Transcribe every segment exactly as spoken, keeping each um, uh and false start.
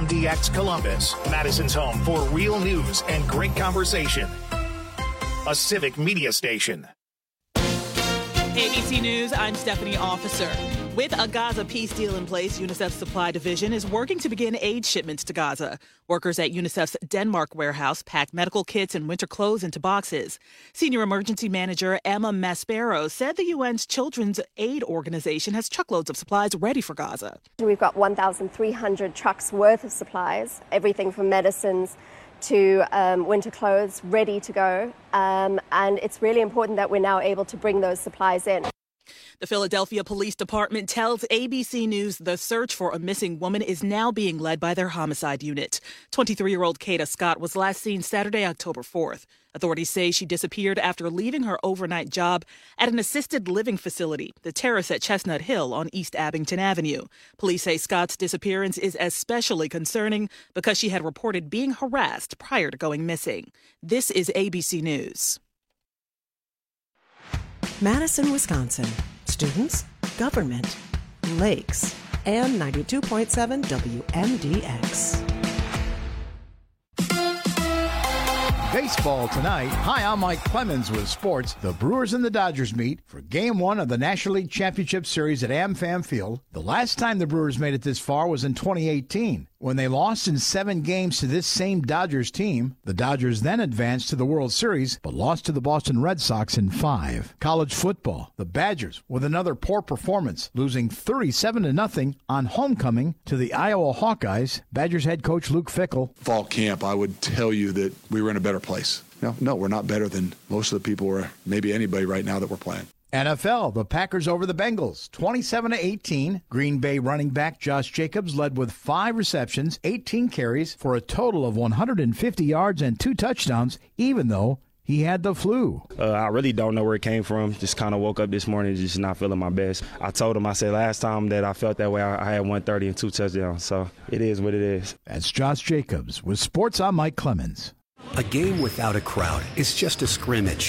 M D X Columbus, Madison's home for real news and great conversation. A civic media station. A B C News, I'm Stephanie Officer. With a Gaza peace deal in place, UNICEF's supply division is working to begin aid shipments to Gaza. Workers at UNICEF's Denmark warehouse packed medical kits and winter clothes into boxes. Senior Emergency Manager Emma Maspero said the U N's Children's Aid Organization has truckloads of supplies ready for Gaza. We've got one thousand three hundred trucks worth of supplies, everything from medicines to um, winter clothes ready to go. Um, and it's really important that we're now able to bring those supplies in. The Philadelphia Police Department tells A B C News the search for a missing woman is now being led by their homicide unit. twenty-three-year-old Kata Scott was last seen Saturday, October fourth. Authorities say she disappeared after leaving her overnight job at an assisted living facility, the Terrace at Chestnut Hill on East Abington Avenue. Police say Scott's disappearance is especially concerning because she had reported being harassed prior to going missing. This is A B C News. Madison, Wisconsin. Students, government, lakes, and ninety-two point seven W M D X. Baseball tonight. Hi, I'm Mike Clemens with sports. The Brewers and the Dodgers meet for Game one of the National League Championship Series at AmFam Field. The last time the Brewers made it this far was in twenty eighteen, when they lost in seven games to this same Dodgers team. The Dodgers then advanced to the World Series, but lost to the Boston Red Sox in five. College football. The Badgers, with another poor performance, losing thirty-seven to nothing on homecoming to the Iowa Hawkeyes. Badgers head coach Luke Fickell. Fall camp, I would tell you that we were in a better place. No, no, we're not better than most of the people or maybe anybody right now that we're playing. N F L, the Packers over the Bengals, twenty-seven to eighteen. Green Bay running back Josh Jacobs led with five receptions, eighteen carries for a total of one hundred fifty yards and two touchdowns, even though he had the flu. Uh, I really don't know where it came from. Just kind of woke up this morning just not feeling my best. I told him, I said last time that I felt that way, I, I had one thirty and two touchdowns. So it is what it is. That's Josh Jacobs with Sports. I'm Mike Clemens. A game without a crowd is just a scrimmage.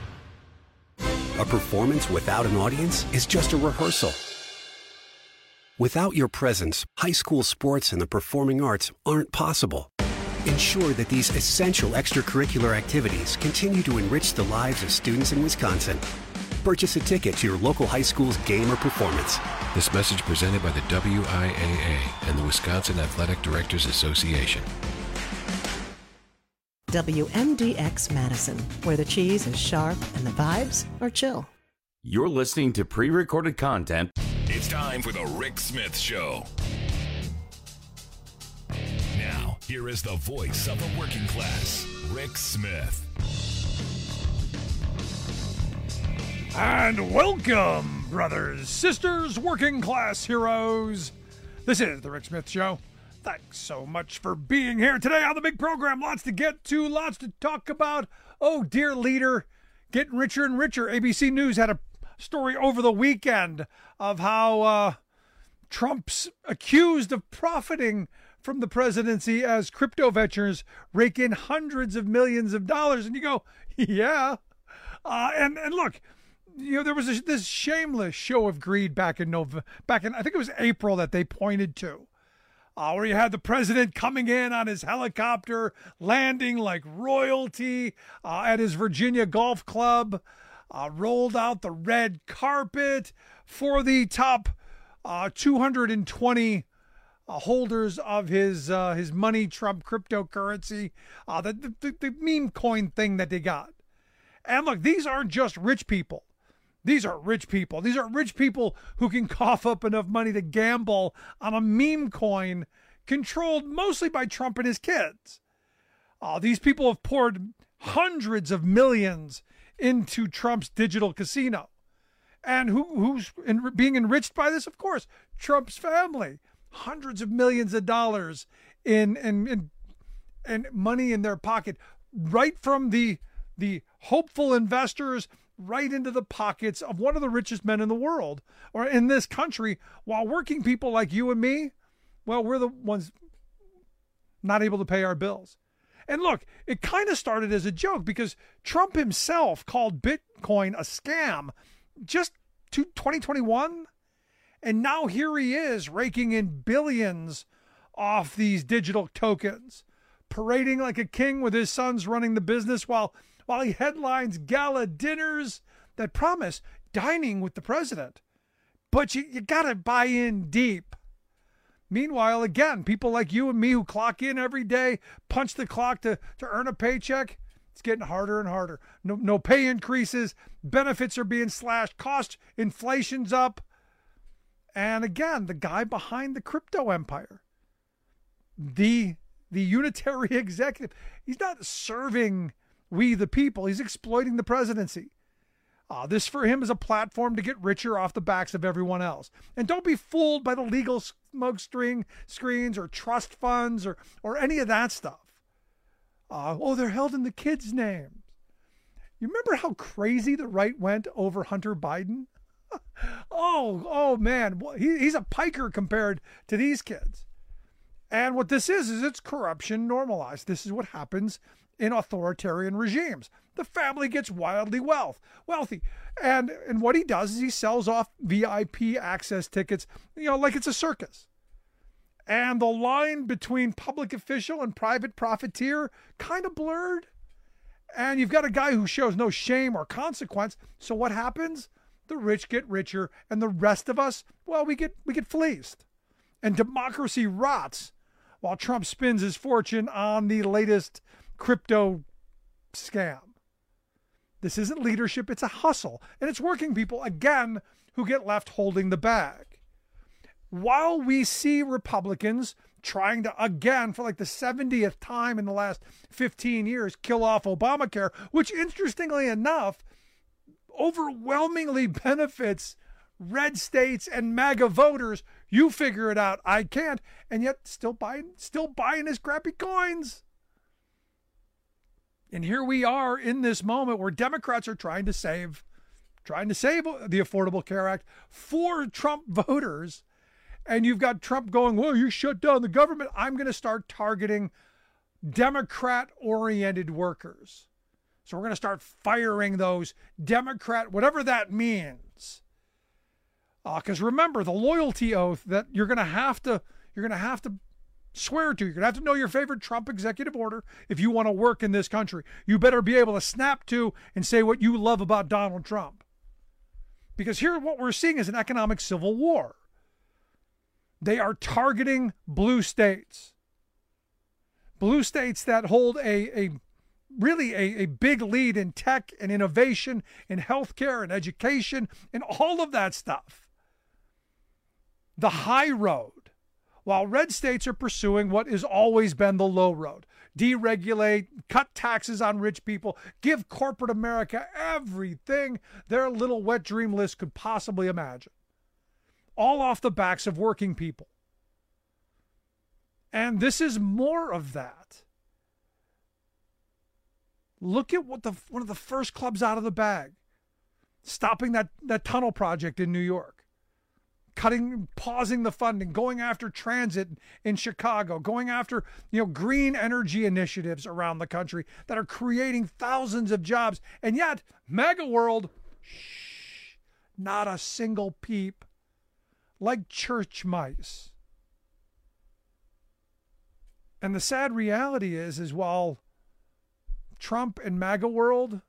A performance without an audience is just a rehearsal. Without your presence, high school sports and the performing arts aren't possible. Ensure that these essential extracurricular activities continue to enrich the lives of students in Wisconsin. Purchase a ticket to your local high school's game or performance. This message presented by the W I A A and the Wisconsin Athletic Directors Association. W M D X Madison, where the cheese is sharp and the vibes are chill. You're listening to pre-recorded content. It's time for the Rick Smith Show. Now, here is the voice of the working class, Rick Smith. And welcome, brothers, sisters, working class heroes. This is the Rick Smith Show. Thanks so much for being here today on the big program. Lots to get to, lots to talk about. Oh, dear leader, getting richer and richer. A B C News had a story over the weekend of how uh, Trump's accused of profiting from the presidency as crypto ventures rake in hundreds of millions of dollars. And you go, yeah. Uh, and, and look, you know, there was a, this shameless show of greed back in November, back in, I think it was April that they pointed to. Uh, where you had the president coming in on his helicopter, landing like royalty uh, at his Virginia golf club, uh, rolled out the red carpet for the top uh, two hundred twenty uh, holders of his uh, his money, Trump cryptocurrency, uh, the, the, the meme coin thing that they got. And look, these aren't just rich people. These are rich people. These are rich people who can cough up enough money to gamble on a meme coin controlled mostly by Trump and his kids. Uh, these people have poured hundreds of millions into Trump's digital casino. And who, who's in, being enriched by this? Of course, Trump's family. Hundreds of millions of dollars in, in, in, in money in their pocket, right from the, the hopeful investors right into the pockets of one of the richest men in the world or in this country, while working people like you and me, well, we're the ones not able to pay our bills. And look, it kind of started as a joke because Trump himself called Bitcoin a scam just to twenty twenty-one. And now here he is raking in billions off these digital tokens, parading like a king with his sons running the business while, while he headlines gala dinners that promise dining with the president. But you, you got to buy in deep. Meanwhile, again, people like you and me who clock in every day, punch the clock to, to earn a paycheck, it's getting harder and harder. No, no pay increases, benefits are being slashed, cost inflation's up. And again, the guy behind the crypto empire, the, the unitary executive, he's not serving we the people, he's exploiting the presidency. Uh, this for him is a platform to get richer off the backs of everyone else. And don't be fooled by the legal smoke string screens or trust funds or, or any of that stuff. Uh, oh, they're held in the kids' names. You remember how crazy the right went over Hunter Biden? oh, oh man, he, he's a piker compared to these kids. And what this is, is it's corruption normalized. This is what happens in authoritarian regimes. The family gets wildly wealth, wealthy. And, and what he does is he sells off V I P access tickets, you know, like it's a circus. And the line between public official and private profiteer kind of blurred. And you've got a guy who shows no shame or consequence. So what happens? The rich get richer and the rest of us, well, we get we get fleeced. And democracy rots while Trump spins his fortune on the latest crypto scam. This isn't leadership, it's a hustle. And it's working people, again, who get left holding the bag. While we see Republicans trying to, again, for like the seventieth time in the last fifteen years, kill off Obamacare, which interestingly enough, overwhelmingly benefits red states and MAGA voters. You figure it out, I can't. And yet still buying, still buying his crappy coins. And here we are in this moment where Democrats are trying to save, trying to save the Affordable Care Act for Trump voters. And you've got Trump going, well, you shut down the government. I'm going to start targeting Democrat-oriented workers. So we're going to start firing those Democrat, whatever that means. Because uh, remember, the loyalty oath that you're going to have to, you're going to have to swear to. You're going to have to know your favorite Trump executive order if you want to work in this country. You better be able to snap to and say what you love about Donald Trump. Because here what we're seeing is an economic civil war. They are targeting blue states. Blue states that hold a, a really a, a big lead in tech and innovation, in healthcare and education, and all of that stuff. The high road. While red states are pursuing what has always been the low road. Deregulate, cut taxes on rich people, give corporate America everything their little wet dream list could possibly imagine. All off the backs of working people. And this is more of that. Look at what the one of the first clubs out of the bag. Stopping that, that tunnel project in New York. Cutting, pausing the funding, going after transit in Chicago, going after, you know, green energy initiatives around the country that are creating thousands of jobs. And yet, MAGA world, shh, not a single peep, like church mice. And the sad reality is, is while Trump and MAGA world,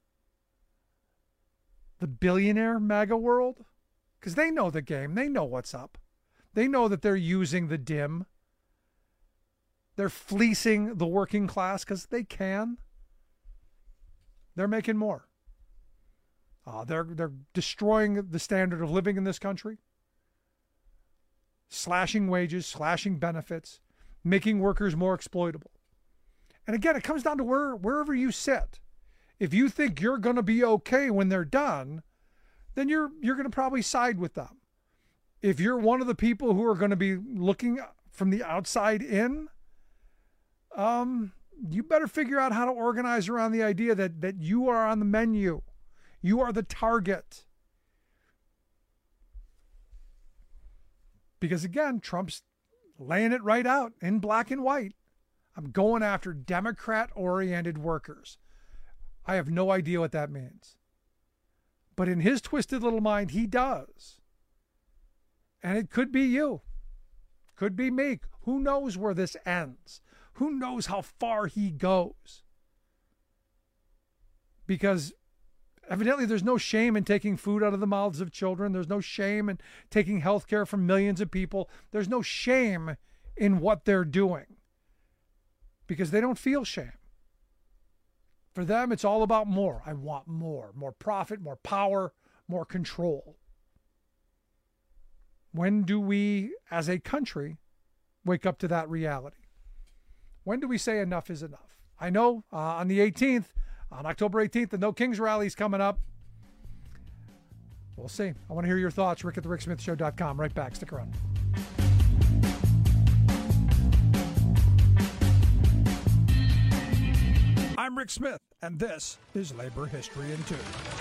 the billionaire MAGA world, because they know the game. They know what's up. They know that they're using the dim. They're fleecing the working class because they can. They're making more. Uh, they're, they're destroying the standard of living in this country. Slashing wages, slashing benefits, making workers more exploitable. And again, it comes down to where, wherever you sit. If you think you're going to be okay when they're done, then you're you're going to probably side with them. If you're one of the people who are going to be looking from the outside in, um, you better figure out how to organize around the idea that that you are on the menu. You are the target. Because again, Trump's laying it right out in black and white. I'm going after Democrat-oriented workers. I have no idea what that means. But in his twisted little mind, he does. And it could be you. Could be me. Who knows where this ends? Who knows how far he goes? Because evidently there's no shame in taking food out of the mouths of children. There's no shame in taking health care from millions of people. There's no shame in what they're doing because they don't feel shame. For them, it's all about more. I want more. More profit, more power, more control. When do we, as a country, wake up to that reality? When do we say enough is enough? I know uh, on the eighteenth, on October eighteenth, the No Kings rally is coming up. We'll see. I want to hear your thoughts. Rick at the rick smith show dot com. Right back. Stick around. I'm Rick Smith, and this is Labor History in Two.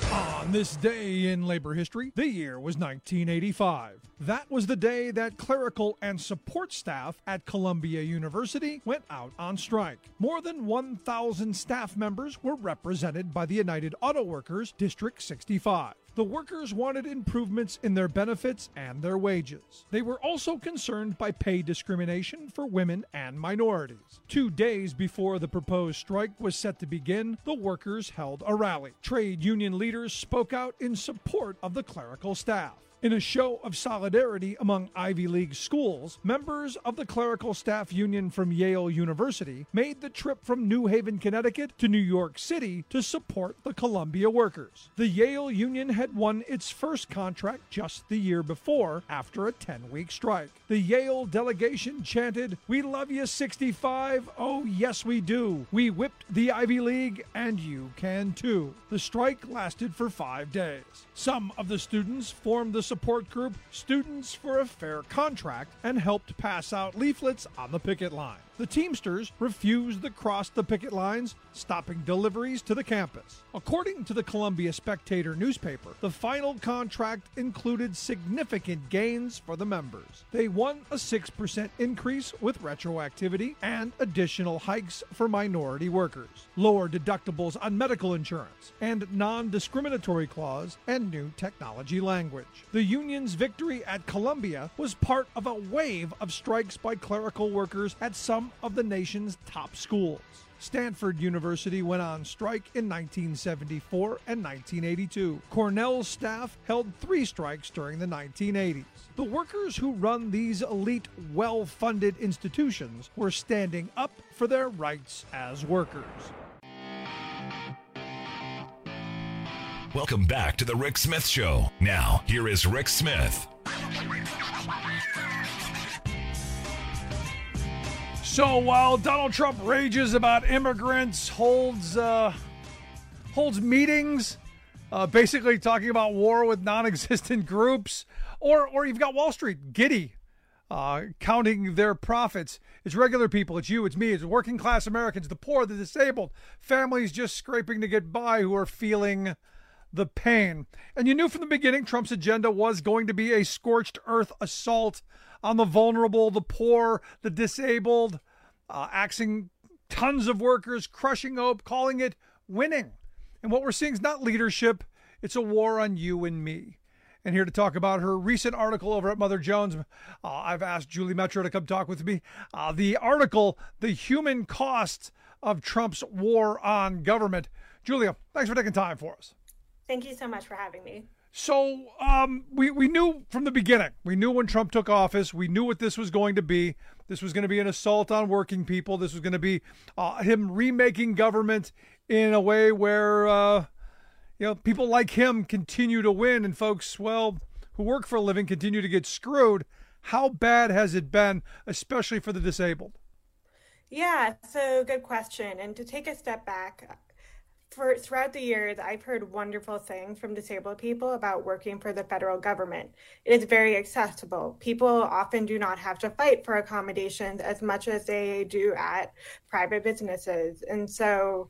On this day in labor history, the year was nineteen eighty-five. That was the day that clerical and support staff at Columbia University went out on strike. More than one thousand staff members were represented by the United Auto Workers District sixty-five. The workers wanted improvements in their benefits and their wages. They were also concerned by pay discrimination for women and minorities. Two days before the proposed strike was set to begin, the workers held a rally. Trade union leaders spoke out in support of the clerical staff. In a show of solidarity among Ivy League schools, members of the Clerical Staff Union from Yale University made the trip from New Haven, Connecticut to New York City to support the Columbia workers. The Yale Union had won its first contract just the year before after a ten-week strike. The Yale delegation chanted, "We love you, sixty-five. Oh, yes, we do. We whipped the Ivy League, and you can too." The strike lasted for five days. Some of the students formed the support group Students for a Fair Contract and helped pass out leaflets on the picket line. The Teamsters refused to cross the picket lines, stopping deliveries to the campus. According to the Columbia Spectator newspaper, the final contract included significant gains for the members. They won a six percent increase with retroactivity and additional hikes for minority workers, lower deductibles on medical insurance, and non-discriminatory clause and new technology language. The union's victory at Columbia was part of a wave of strikes by clerical workers at some of the nation's top schools. Stanford University went on strike in nineteen seventy-four and nineteen eighty-two. Cornell's staff held three strikes during the nineteen eighties. The workers who run these elite, well-funded institutions were standing up for their rights as workers. Welcome back to the Rick Smith Show. Now, here is Rick Smith. So while Donald Trump rages about immigrants, holds uh, holds meetings, uh, basically talking about war with non-existent groups, or or you've got Wall Street giddy, uh, counting their profits. It's regular people, it's you, it's me, it's working class Americans, the poor, the disabled, families just scraping to get by who are feeling the pain. And you knew from the beginning Trump's agenda was going to be a scorched earth assault on the vulnerable, the poor, the disabled, uh, axing tons of workers, crushing hope, calling it winning. And what we're seeing is not leadership, it's a war on you and me. And here to talk about her recent article over at Mother Jones, uh, I've asked Julie Metro to come talk with me. Uh, the article, The Human Cost of Trump's War on Government. Julia, thanks for taking time for us. Thank you so much for having me. So um, we, we knew from the beginning, we knew when Trump took office, we knew what this was going to be. This was going to be an assault on working people. This was going to be uh, him remaking government in a way where, uh, you know, people like him continue to win and folks, well, who work for a living continue to get screwed. How bad has it been, especially for the disabled? Yeah, so good question. And to take a step back, For, throughout the years, I've heard wonderful things from disabled people about working for the federal government. It is very accessible. People often do not have to fight for accommodations as much as they do at private businesses. And so,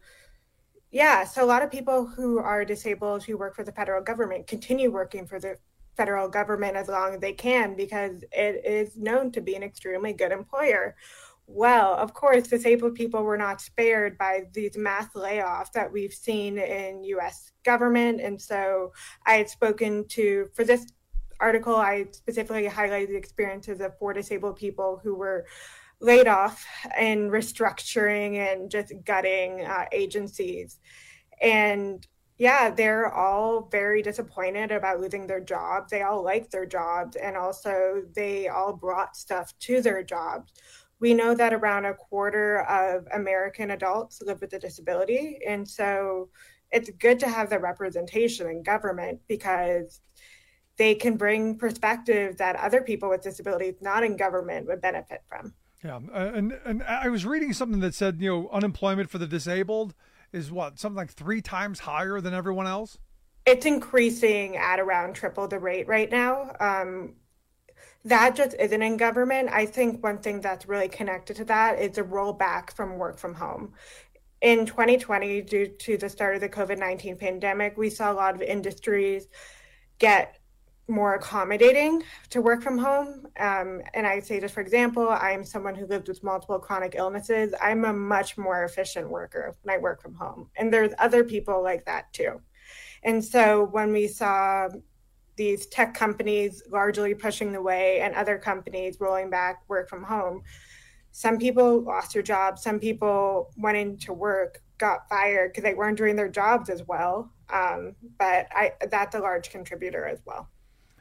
yeah, so a lot of people who are disabled who work for the federal government continue working for the federal government as long as they can because it is known to be an extremely good employer. Well, of course, disabled people were not spared by these mass layoffs that we've seen in U S government. And so I had spoken to, for this article, I specifically highlighted the experiences of four disabled people who were laid off and restructuring and just gutting uh, agencies. And yeah, they're all very disappointed about losing their jobs. They all like their jobs, and also they all brought stuff to their jobs. We know that around a quarter of American adults live with a disability, and so it's good to have the representation in government because they can bring perspective that other people with disabilities not in government would benefit from. Yeah, and and I was reading something that said, you know, unemployment for the disabled is what, something like three times higher than everyone else? It's increasing at around triple the rate right now. Um, that just isn't in government. I think one thing that's really connected to that is a rollback from work from home. In twenty twenty, due to the start of the COVID nineteen pandemic, we saw a lot of industries get more accommodating to work from home. Um, and I say, just for example, I'm someone who lived with multiple chronic illnesses. I'm a much more efficient worker when I work from home. And there's other people like that too. And so when we saw these tech companies largely pushing the way and other companies rolling back work from home, some people lost their jobs. Some people went into work, got fired because they weren't doing their jobs as well. Um, but I, that's a large contributor as well.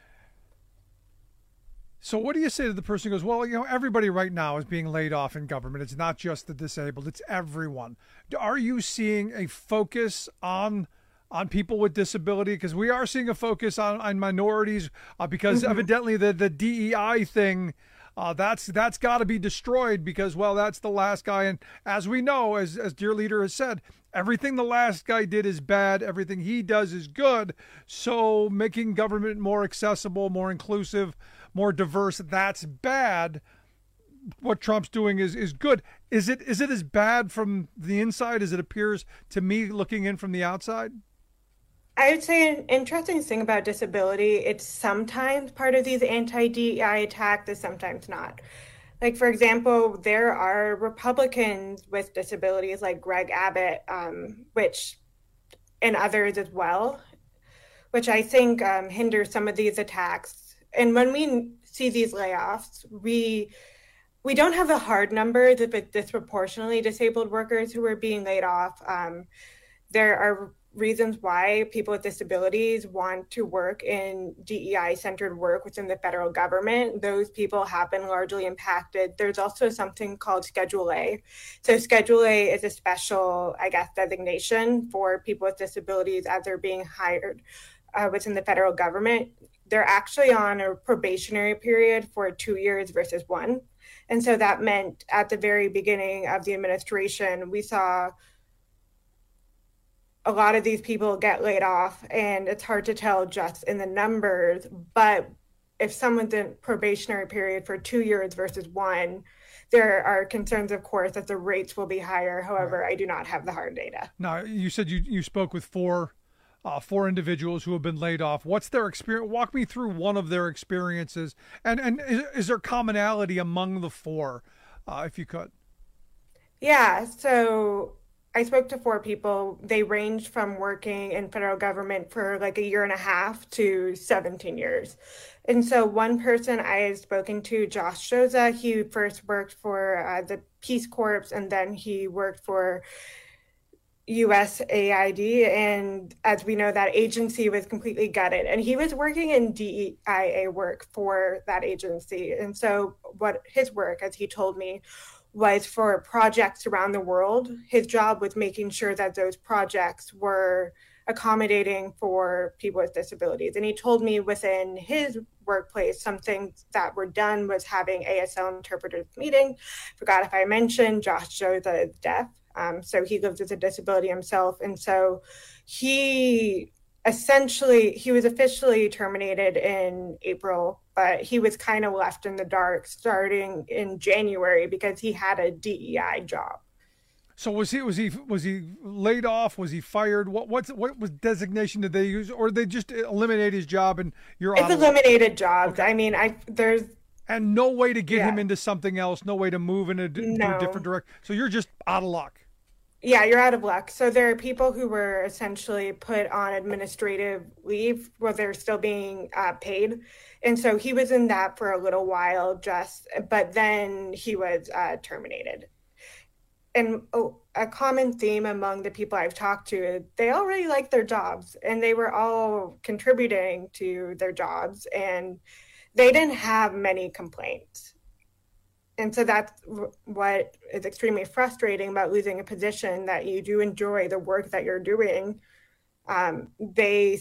So what do you say to the person who goes, well, you know, everybody right now is being laid off in government. It's not just the disabled, it's everyone. Are you seeing a focus on on people with disability? Because we are seeing a focus on, on minorities uh, because mm-hmm. evidently the, the D E I thing, uh, that's that's got to be destroyed because, well, that's the last guy. And as we know, as, as Dear Leader has said, everything the last guy did is bad. Everything he does is good. So making government more accessible, more inclusive, more diverse, that's bad. What Trump's doing is is good. Is it is it as bad from the inside as it appears to me looking in from the outside? I would say an interesting thing about disability, it's sometimes part of these anti-D E I attacks, is sometimes not. Like, for example, there are Republicans with disabilities like Greg Abbott, um, which, and others as well, which I think um, hinder some of these attacks. And when we see these layoffs, we we don't have the hard numbers of disproportionately disabled workers who are being laid off. Um, there are reasons why people with disabilities want to work in D E I-centered work within the federal government. Those people have been largely impacted. There's also something called Schedule A. So Schedule A is a special, I guess, designation for people with disabilities as they're being hired uh, within the federal government. They're actually on a probationary period for two years versus one. And so that meant at the very beginning of the administration, we saw a lot of these people get laid off, and it's hard to tell just in the numbers. But if someone's in probationary period for two years versus one, there are concerns, of course, that the rates will be higher. However, I do not have the hard data. Now, you said you, you spoke with four uh, four individuals who have been laid off. What's their experience? Walk me through one of their experiences. And, and is, is there commonality among the four, uh, if you could? Yeah, so I spoke to four people. They ranged from working in federal government for like a year and a half to seventeen years. And so one person I had spoken to, Josh Joza, he first worked for uh, the Peace Corps, and then he worked for U S A I D. And as we know, that agency was completely gutted. And he was working in D E I A work for that agency. And so what his work, as he told me, was for projects around the world. His job was making sure that those projects were accommodating for people with disabilities. And he told me within his workplace, some things that were done was having A S L interpreters meeting. Forgot if I mentioned, Josh Joza is deaf. Um, so he lives with a disability himself. And so he essentially, he was officially terminated in April, but he was kind of left in the dark starting in January because he had a D E I job. So was he was he was he laid off? Was he fired? What what's what was designation did they use, or did they just eliminate his job and you're it's out eliminated jobs? Okay. I mean, I there's and no way to get yeah. him into something else, no way to move in a, no. to a different direction. So you're just out of luck. Yeah, you're out of luck. So there are people who were essentially put on administrative leave while they're still being uh, paid. And so he was in that for a little while, just, but then he was uh, terminated. And oh, a common theme among the people I've talked to is they all really like their jobs and they were all contributing to their jobs and they didn't have many complaints. And so that's what is extremely frustrating about losing a position that you do enjoy the work that you're doing. Um, they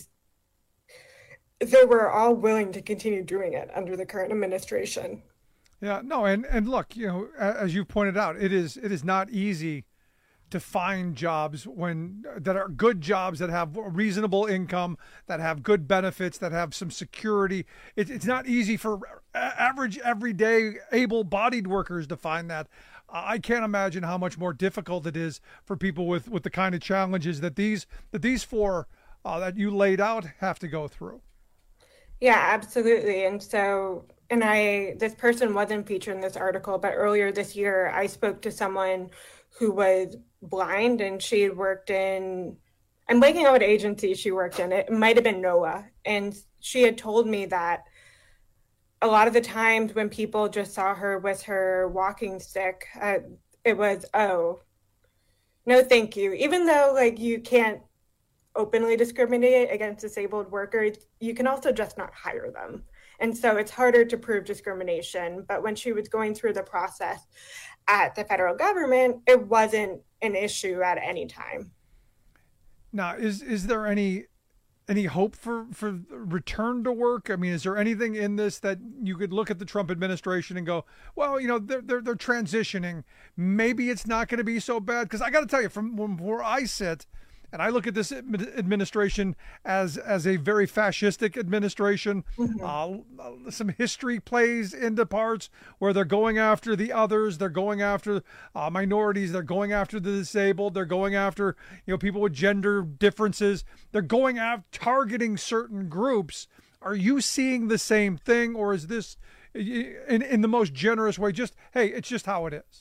they were all willing to continue doing it under the current administration. Yeah, no, and, and look, you know, as you pointed out, it is it is not easy to find jobs when that are good jobs that have reasonable income, that have good benefits, that have some security. It, it's not easy for average, everyday, able-bodied workers to find that. Uh, I can't imagine how much more difficult it is for people with, with the kind of challenges that these that these four uh, that you laid out have to go through. Yeah, absolutely. And so, and I, this person wasn't featured in this article, but earlier this year, I spoke to someone who was blind and she had worked in, I'm blanking out what agency she worked in. It might have been NOAA. And she had told me that a lot of the times when people just saw her with her walking stick, uh, it was, oh, no, thank you. Even though like you can't openly discriminate against disabled workers, you can also just not hire them. And so it's harder to prove discrimination. But when she was going through the process at the federal government, it wasn't an issue at any time. Now, is is there any any hope for, for return to work? I mean, is there anything in this that you could look at the Trump administration and go, well, you know, they're they're, they're transitioning. Maybe it's not going to be so bad. Because I got to tell you, from where I sit, and I look at this administration as as a very fascistic administration. Mm-hmm. Uh, some history plays into parts where they're going after the others. They're going after uh, minorities. They're going after the disabled. They're going after, you know, people with gender differences. They're going after targeting certain groups. Are you seeing the same thing, or is this in in the most generous way? Just, hey, it's just how it is.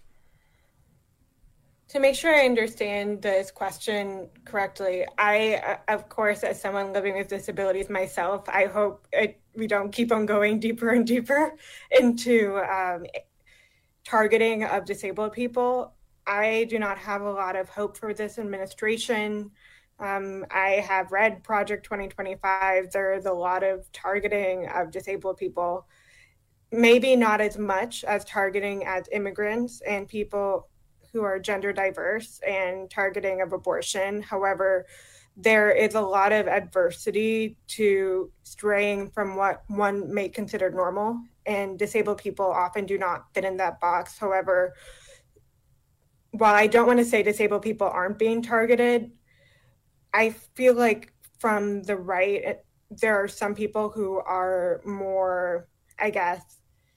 To make sure I understand this question correctly, I, of course, as someone living with disabilities myself, I hope it, we don't keep on going deeper and deeper into um, targeting of disabled people. I do not have a lot of hope for this administration. Um, I have read Project twenty twenty-five. There's a lot of targeting of disabled people, maybe not as much as targeting as immigrants and people who are gender diverse and targeting of abortion. However, there is a lot of adversity to straying from what one may consider normal, and disabled people often do not fit in that box. However, while I don't want to say disabled people aren't being targeted, I feel like from the right, there are some people who are more, I guess,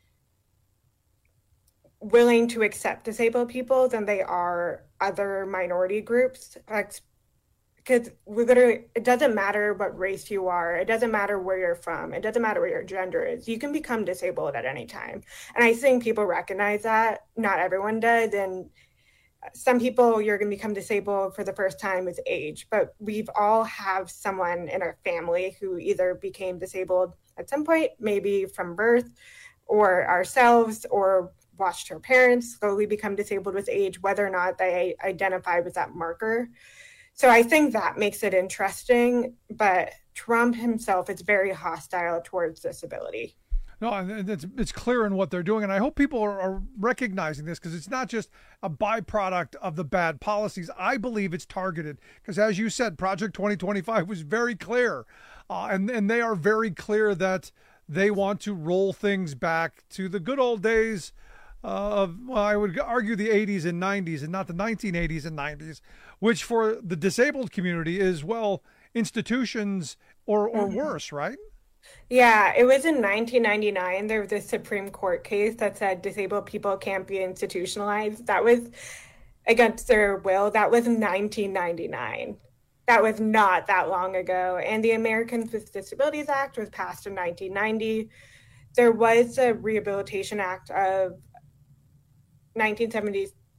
willing to accept disabled people than they are other minority groups. Because we literally, it doesn't matter what race you are. It doesn't matter where you're from. It doesn't matter what your gender is. You can become disabled at any time. And I think people recognize that. Not everyone does. And some people, you're going to become disabled for the first time with age. But we've all have someone in our family who either became disabled at some point, maybe from birth, or ourselves, or watched her parents slowly become disabled with age, whether or not they identify with that marker. So I think that makes it interesting, but Trump himself is very hostile towards disability. No, it's, it's clear in what they're doing, and I hope people are, are recognizing this, because it's not just a byproduct of the bad policies. I believe it's targeted, because as you said, Project twenty twenty-five was very clear, uh, and, and they are very clear that they want to roll things back to the good old days Uh, of, well, I would argue the eighties and nineties, and not the nineteen eighties and nineties, which for the disabled community is, well, institutions or, or mm-hmm. worse, right? Yeah, it was in nineteen ninety-nine. There was a Supreme Court case that said disabled people can't be institutionalized. That was against their will. That was in nineteen ninety-nine. That was not that long ago. And the Americans with Disabilities Act was passed in nineteen ninety. There was a Rehabilitation Act of nineteen seventy,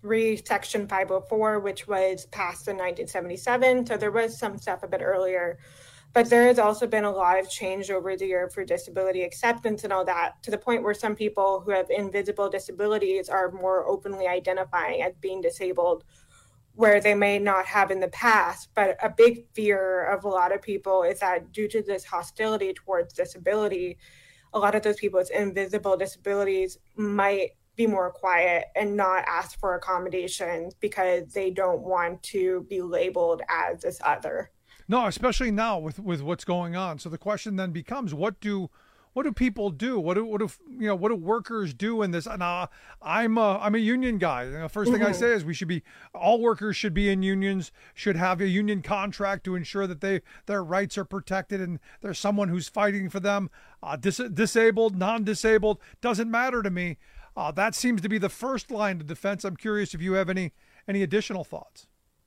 re Section five oh four, which was passed in nineteen seventy-seven. So there was some stuff a bit earlier. But there has also been a lot of change over the year for disability acceptance and all that, to the point where some people who have invisible disabilities are more openly identifying as being disabled, where they may not have in the past. But a big fear of a lot of people is that due to this hostility towards disability, a lot of those people with invisible disabilities might be more quiet and not ask for accommodations because they don't want to be labeled as this other. No, especially now with, with what's going on. So the question then becomes, what do what do people do? What do what do you know? What do workers do in this? And uh, I'm a, I'm a union guy. The first thing mm-hmm. I say is we should be all workers should be in unions, should have a union contract to ensure that they their rights are protected and there's someone who's fighting for them. Uh, dis- disabled, non-disabled, doesn't matter to me. Uh, that seems to be the first line of defense. I'm curious if you have any any additional thoughts.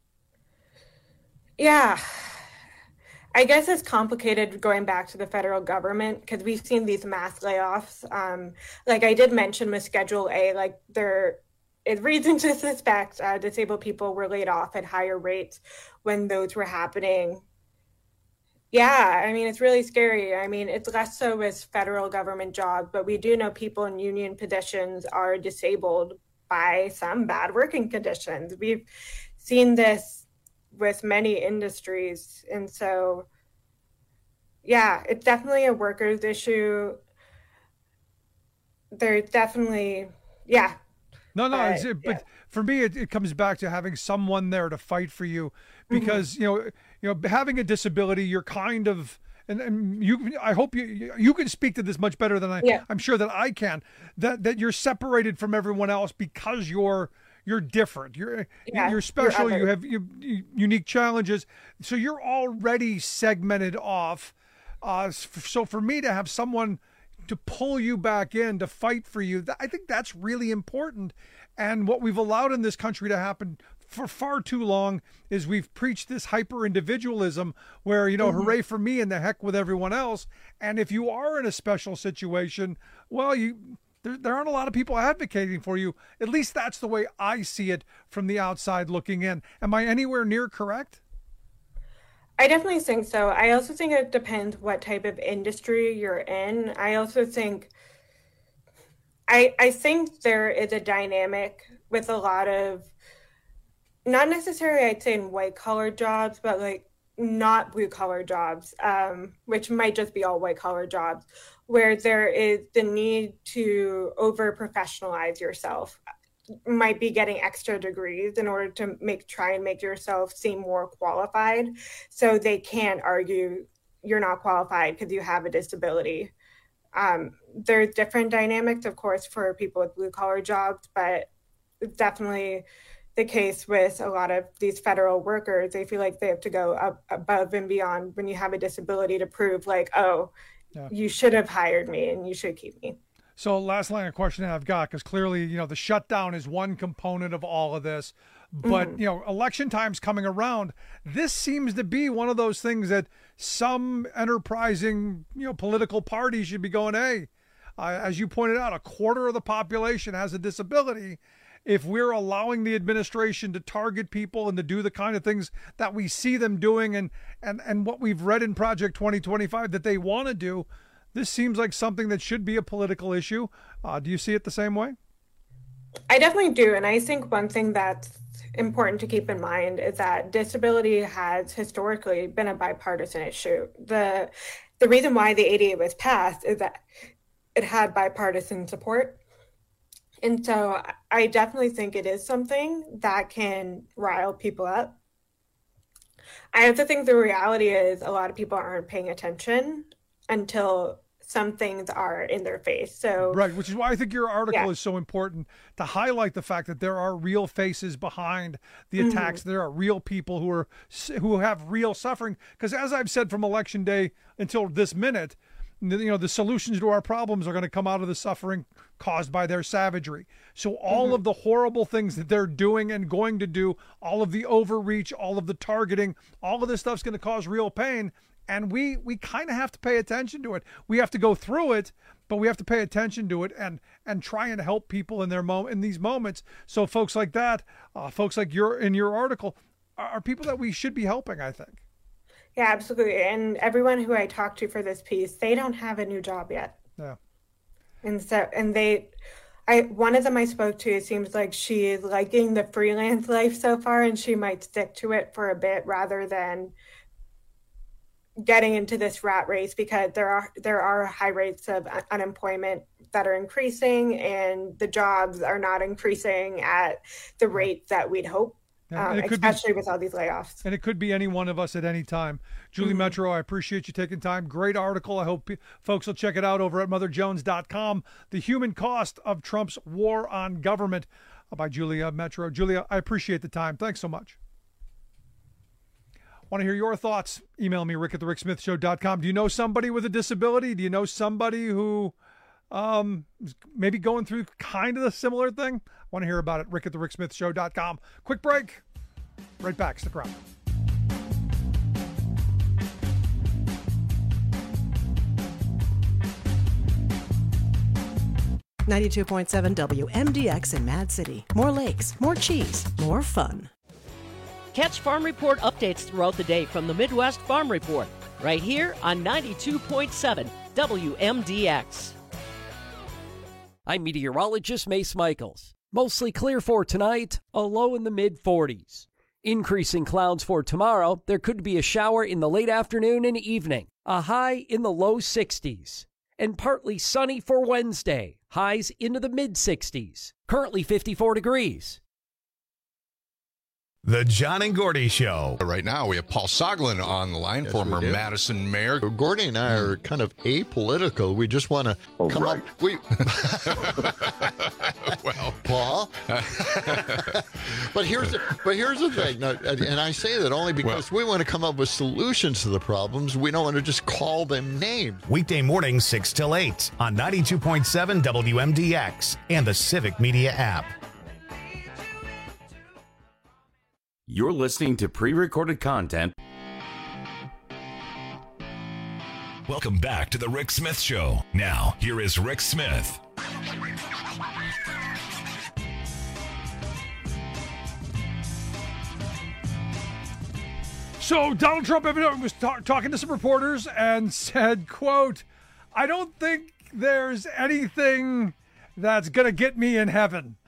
Yeah. I guess it's complicated going back to the federal government because we've seen these mass layoffs. Um, like I did mention with Schedule A, like there is reason to suspect uh, disabled people were laid off at higher rates when those were happening. Yeah, I mean, it's really scary. I mean, it's less so with federal government jobs, but we do know people in union positions are disabled by some bad working conditions. We've seen this with many industries. And so, yeah, it's definitely a workers issue. There's definitely, yeah. No, no, but, it's, it, yeah. but for me, it, it comes back to having someone there to fight for you because, mm-hmm. you know, you know, having a disability, you're kind of, and, and you, I hope you, you can speak to this much better than I, yeah. I'm sure that I can, that, that you're separated from everyone else because you're, You're different. You're yeah, you're special. You're you have you, you, unique challenges. So you're already segmented off. Uh, so for me to have someone to pull you back in to fight for you, I think that's really important. And what we've allowed in this country to happen for far too long is we've preached this hyper individualism where, you know, mm-hmm. hooray for me and the heck with everyone else. And if you are in a special situation, well, you. There, there aren't a lot of people advocating for you. At least that's the way I see it from the outside looking in. Am I anywhere near correct? I definitely think so. I also think it depends what type of industry you're in. I also think, I, I think there is a dynamic with a lot of, not necessarily I'd say in white collar jobs, but like not blue collar jobs, um, which might just be all white collar jobs, where there is the need to over professionalize yourself. Might be getting extra degrees in order to make try and make yourself seem more qualified, so they can't argue you're not qualified because you have a disability. Um, there's different dynamics, of course, for people with blue collar jobs, but it's definitely the case with a lot of these federal workers. They feel like they have to go up above and beyond when you have a disability to prove like, oh, yeah. you should have hired me and you should keep me. So last line of questioning I've got, because clearly, you know, the shutdown is one component of all of this, but, mm-hmm. you know, election time's coming around. This seems to be one of those things that some enterprising, you know, political parties should be going, hey, uh, as you pointed out, a quarter of the population has a disability. If we're allowing the administration to target people and to do the kind of things that we see them doing and, and, and what we've read in Project twenty twenty-five that they want to do, this seems like something that should be a political issue. Uh, do you see it the same way? I definitely do. And I think one thing that's important to keep in mind is that disability has historically been a bipartisan issue. The, the reason why the A D A was passed is that it had bipartisan support. And so I definitely think it is something that can rile people up. I also think the reality is a lot of people aren't paying attention until some things are in their face. So right, which is why I think your article yeah. is so important to highlight the fact that there are real faces behind the attacks. Mm-hmm. There are real people who are who have real suffering. Because as I've said from Election Day until this minute, you know, the solutions to our problems are going to come out of the suffering caused by their savagery. So all mm-hmm. of the horrible things that they're doing and going to do, all of the overreach, all of the targeting, all of this stuff's going to cause real pain. And we we kind of have to pay attention to it. We have to go through it, but we have to pay attention to it and and try and help people in their mo- in these moments. So folks like that, uh, folks like you're in your article, are, are people that we should be helping, I think. Yeah, absolutely. And everyone who I talked to for this piece, they don't have a new job yet. Yeah. And so, and they, I, one of them I spoke to, it seems like she is liking the freelance life so far, and she might stick to it for a bit rather than getting into this rat race, because there are, there are high rates of unemployment that are increasing, and the jobs are not increasing at the rate that we'd hope. Yeah, um, especially be, with all these layoffs. And it could be any one of us at any time. Julie mm-hmm. Metro, I appreciate you taking time. Great article. I hope p- folks will check it out over at mother jones dot com. The Human Cost of Trump's War on Government by Julia Metro. Julia, I appreciate the time. Thanks so much. Want to hear your thoughts? Email me, rick at the rick smith show dot com. Do you know somebody with a disability? Do you know somebody who um, is maybe going through kind of a similar thing? I want to hear about it. Rick at the rick smith show dot com. Quick break. Right back. Stick around. ninety-two point seven W M D X in Mad City. More lakes, more cheese, more fun. Catch Farm Report updates throughout the day from the Midwest Farm Report, right here on ninety-two point seven W M D X. I'm meteorologist Mace Michaels. Mostly clear for tonight, a low in the mid forties. Increasing clouds for tomorrow, there could be a shower in the late afternoon and evening, a high in the low sixties. And partly sunny for Wednesday, highs into the mid sixties. Currently fifty-four degrees. The John and Gordy Show. Right now, we have Paul Soglin on the line, yes, former Madison mayor. Gordy and I are kind of apolitical. We just want to oh, come right. up. We... well, Paul. but here's the, but here's the thing, and I say that only because well, we want to come up with solutions to the problems. We don't want to just call them names. Weekday mornings, six till eight on ninety-two point seven W M D X and the Civic Media app. You're listening to pre-recorded content. Welcome back to the Rick Smith Show. Now, here is Rick Smith. So Donald Trump evidently was ta- talking to some reporters and said, quote, "I don't think there's anything that's going to get me in heaven."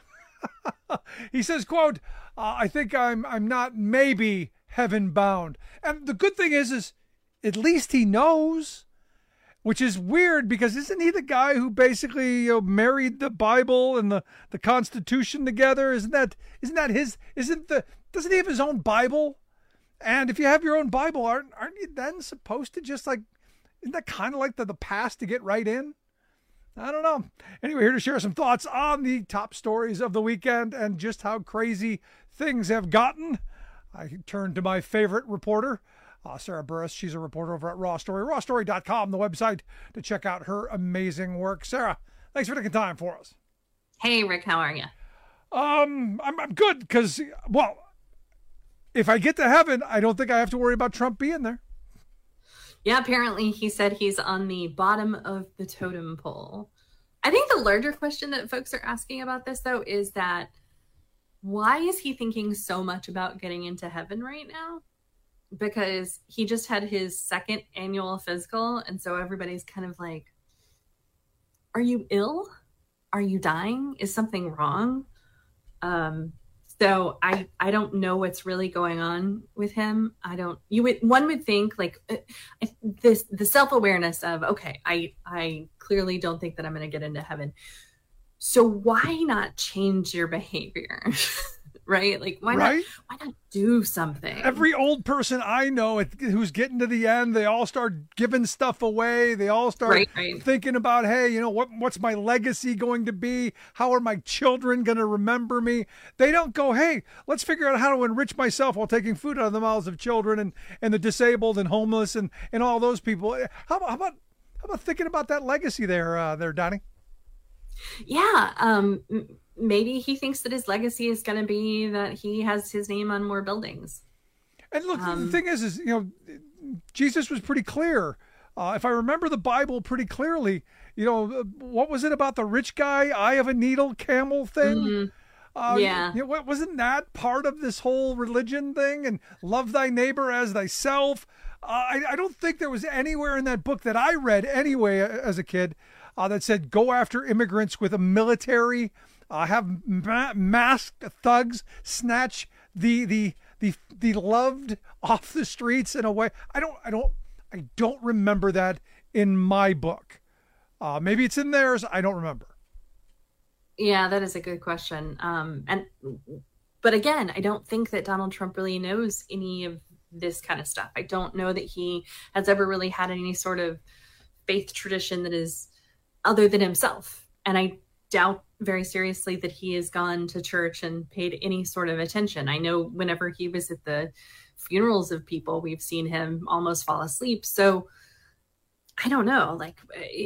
He says, quote, Uh, I think I'm I'm not maybe heaven bound. And the good thing is, is at least he knows, which is weird because isn't he the guy who basically you know, married the Bible and the, the Constitution together? Isn't that isn't that his? Isn't the doesn't he have his own Bible? And if you have your own Bible, aren't aren't you then supposed to just like isn't that kind of like the, the pass to get right in? I don't know. Anyway, here to share some thoughts on the top stories of the weekend and just how crazy things have gotten. I turn to my favorite reporter, uh, Sarah Burris. She's a reporter over at Raw Story, raw story dot com, the website to check out her amazing work. Sarah, thanks for taking time for us. Hey, Rick, how are you? Um, I'm, I'm good because, well, if I get to heaven, I don't think I have to worry about Trump being there. Yeah, apparently he said he's on the bottom of the totem pole. I think the larger question that folks are asking about this, though, is that why is he thinking so much about getting into heaven right now? Because he just had his second annual physical, and so everybody's kind of like, are you ill? Are you dying? Is something wrong? Um, So I, I don't know what's really going on with him. I don't, you would, one would think like uh, this, the self-awareness of, okay, I, I clearly don't think that I'm going to get into heaven. So why not change your behavior? Right? Like why right? not, why not do something? Every old person I know who's getting to the end, they all start giving stuff away. They all start right, right. thinking about, hey, you know, what what's my legacy going to be? How are my children going to remember me? They don't go, hey, let's figure out how to enrich myself while taking food out of the mouths of children and, and the disabled and homeless and, and all those people. How, how about how about thinking about that legacy there, uh, there, Donnie? Yeah, um, maybe he thinks that his legacy is going to be that he has his name on more buildings. And look, um, the thing is, is, you know, Jesus was pretty clear. Uh, if I remember the Bible pretty clearly, you know, what was it about the rich guy, eye of a needle, camel thing? Mm-hmm. Uh, yeah. You know, wasn't that part of this whole religion thing? And love thy neighbor as thyself. Uh, I, I don't think there was anywhere in that book that I read anyway as a kid uh, that said go after immigrants with a military, uh, have ma- masked thugs snatch the the the the loved off the streets in a way. I don't I don't I don't remember that in my book. Uh, maybe it's in theirs. I don't remember. Yeah, that is a good question. Um, and but again, I don't think that Donald Trump really knows any of this kind of stuff. I don't know that he has ever really had any sort of faith tradition that is other than himself. And I doubt very seriously that he has gone to church and paid any sort of attention. I know whenever he was at the funerals of people, we've seen him almost fall asleep. So I don't know, like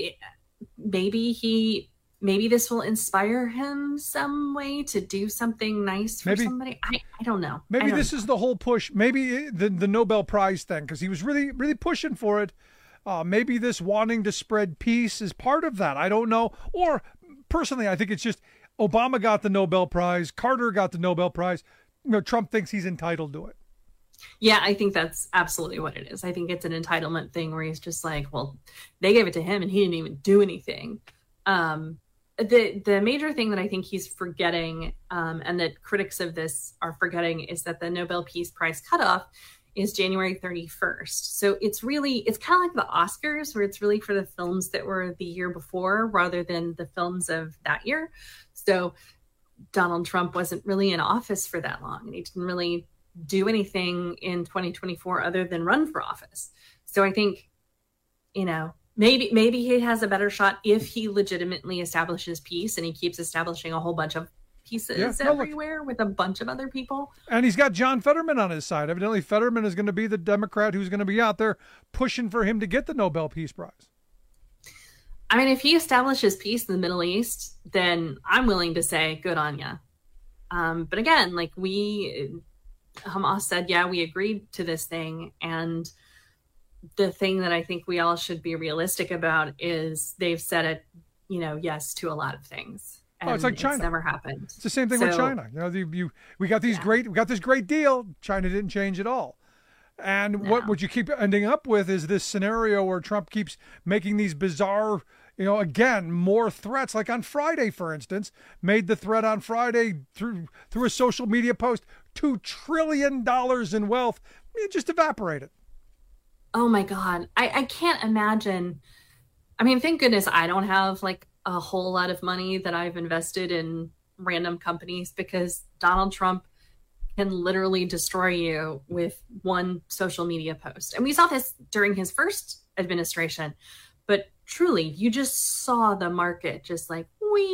maybe he, maybe this will inspire him some way to do something nice for maybe, somebody. I, I don't know. Maybe don't this know. is the whole push. Maybe the, the Nobel Prize thing, because he was really, really pushing for it. Uh, maybe this wanting to spread peace is part of that. I don't know. Or personally, I think it's just Obama got the Nobel Prize. Carter got the Nobel Prize. You know, Trump thinks he's entitled to it. Yeah, I think that's absolutely what it is. I think it's an entitlement thing where he's just like, well, they gave it to him and he didn't even do anything. Um, the the major thing that I think he's forgetting, um, and that critics of this are forgetting, is that the Nobel Peace Prize cutoff is January thirty-first. So it's really, it's kind of like the Oscars, where it's really for the films that were the year before rather than the films of that year. So Donald Trump wasn't really in office for that long, and he didn't really do anything in twenty twenty-four other than run for office. So I think, you know, maybe maybe he has a better shot if he legitimately establishes peace and he keeps establishing a whole bunch of pieces yeah, no, everywhere look, with a bunch of other people. And he's got John Fetterman on his side. Evidently, Fetterman is going to be the Democrat who's going to be out there pushing for him to get the Nobel Peace Prize. I mean, if he establishes peace in the Middle East, then I'm willing to say good on ya. Um, but again, like we... Hamas said, yeah, we agreed to this thing. And the thing that I think we all should be realistic about is they've said it, you know, yes to a lot of things. And oh, it's like China. It's never happened. It's the same thing so, with China. You know, you, you we got these yeah. great, we got this great deal. China didn't change at all. And no. what, what you keep ending up with is this scenario where Trump keeps making these bizarre, you know, again, more threats. Like on Friday, for instance, made the threat on Friday through through a social media post, two trillion dollars in wealth. It just evaporated. Oh my God. I, I can't imagine. I mean, thank goodness I don't have like a whole lot of money that I've invested in random companies, because Donald Trump can literally destroy you with one social media post. And we saw this during his first administration, but truly you just saw the market just like,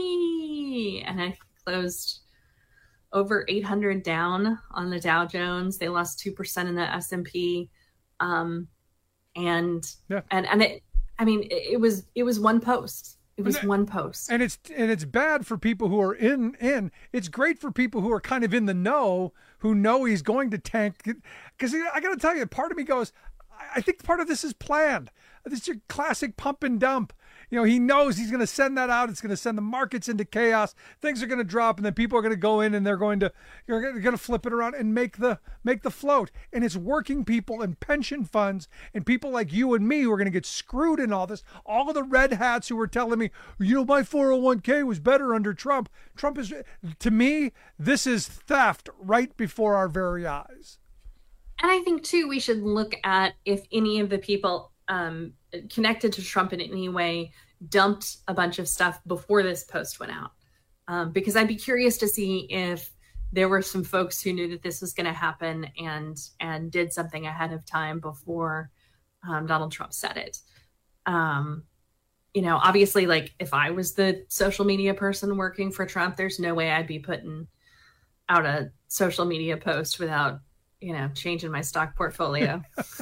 wee, and I closed over eight hundred down on the Dow Jones. They lost two percent in the S and P. Um, and, yeah. and, and it, I mean, it, it was, it was one post. It was one post. And it's and it's bad for people who are in in. It's great for people who are kind of in the know, who know he's going to tank. Because I got to tell you, part of me goes, I think part of this is planned. This is your classic pump and dump. You know, he knows he's going to send that out. It's going to send the markets into chaos. Things are going to drop, and then people are going to go in and they're going to you're going to flip it around and make the make the float. And it's working people and pension funds and people like you and me who are going to get screwed in all this. All of the red hats who were telling me, you know, my four oh one k was better under Trump. Trump is, to me, this is theft right before our very eyes. And I think, too, we should look at if any of the people um, connected to Trump in any way dumped a bunch of stuff before this post went out. Um, because I'd be curious to see if there were some folks who knew that this was going to happen and and did something ahead of time before um, Donald Trump said it. Um, you know, obviously, like if I was the social media person working for Trump, there's no way I'd be putting out a social media post without, you know, changing my stock portfolio.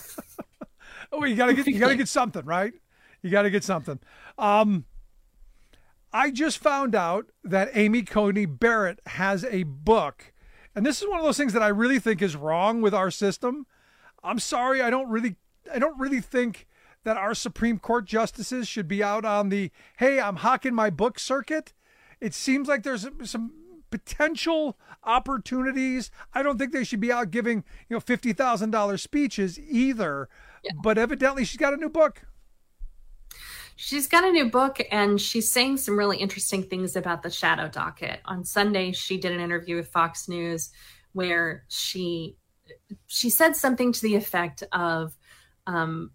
Oh, you gotta get you gotta get something, right? You gotta get something. Um, I just found out that Amy Coney Barrett has a book, and this is one of those things that I really think is wrong with our system. I'm sorry, I don't really, I don't really think that our Supreme Court justices should be out on the, hey, I'm hawking my book circuit. It seems like there's some potential opportunities. I don't think they should be out giving, you know, fifty thousand dollars speeches either. Yeah. But evidently she's got a new book. She's got a new book, and she's saying some really interesting things about the shadow docket. On Sunday, she did an interview with Fox News where she she said something to the effect of um,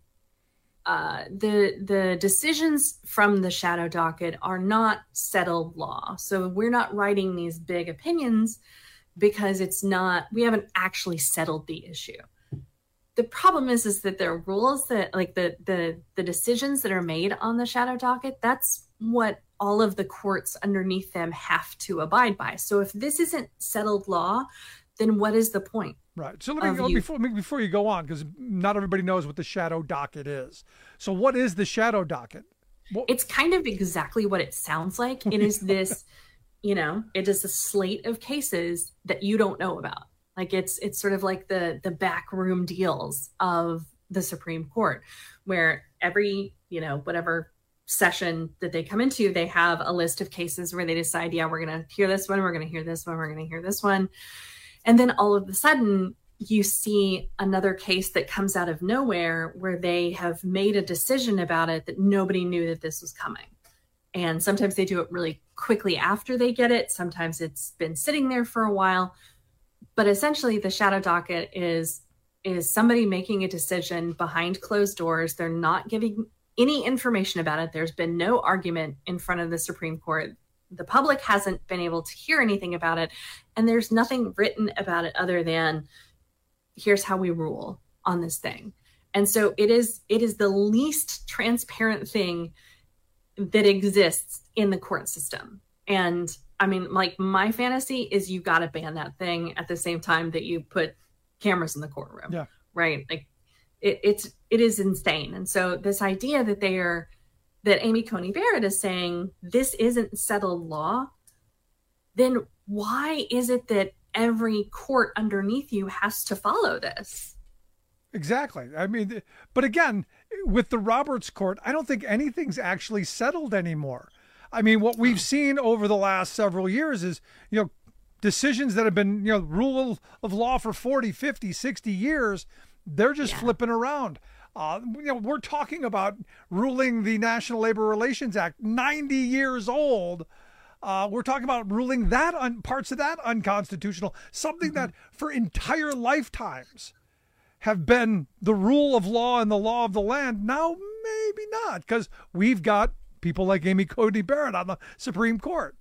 uh, the the decisions from the shadow docket are not settled law. So we're not writing these big opinions because it's not, we haven't actually settled the issue. The problem is, is that there are rules that, like the the the decisions that are made on the shadow docket, that's what all of the courts underneath them have to abide by. So if this isn't settled law, then what is the point? Right. So let me go you, before before you go on, because not everybody knows what the shadow docket is. So what is the shadow docket? What? It's kind of exactly what it sounds like. It is this, you know, it is a slate of cases that you don't know about. Like it's it's sort of like the the backroom deals of the Supreme Court, where every, you know, whatever session that they come into, they have a list of cases where they decide, yeah, we're going to hear this one, we're going to hear this one, we're going to hear this one. And then all of a sudden you see another case that comes out of nowhere where they have made a decision about it that nobody knew that this was coming. And sometimes they do it really quickly after they get it. Sometimes it's been sitting there for a while. But essentially, the shadow docket is is somebody making a decision behind closed doors. They're not giving any information about it. There's been no argument in front of the Supreme Court. The public hasn't been able to hear anything about it. And there's nothing written about it other than, here's how we rule on this thing. And so it is it is the least transparent thing that exists in the court system. And I mean, like, my fantasy is you got to ban that thing at the same time that you put cameras in the courtroom. Yeah. Right. Like it, it's, it is insane. And so this idea that they are, that Amy Coney Barrett is saying this isn't settled law, then why is it that every court underneath you has to follow this? Exactly. I mean, but again, with the Roberts Court, I don't think anything's actually settled anymore. I mean, what we've seen over the last several years is, you know, decisions that have been, you know, rule of law for forty, fifty, sixty years, they're just yeah. flipping around. Uh, you know, we're talking about ruling the National Labor Relations Act, ninety years old. Uh, we're talking about ruling that un- parts of that unconstitutional, something mm-hmm. that for entire lifetimes have been the rule of law and the law of the land. Now, maybe not, because we've got people like Amy Coney Barrett on the Supreme Court.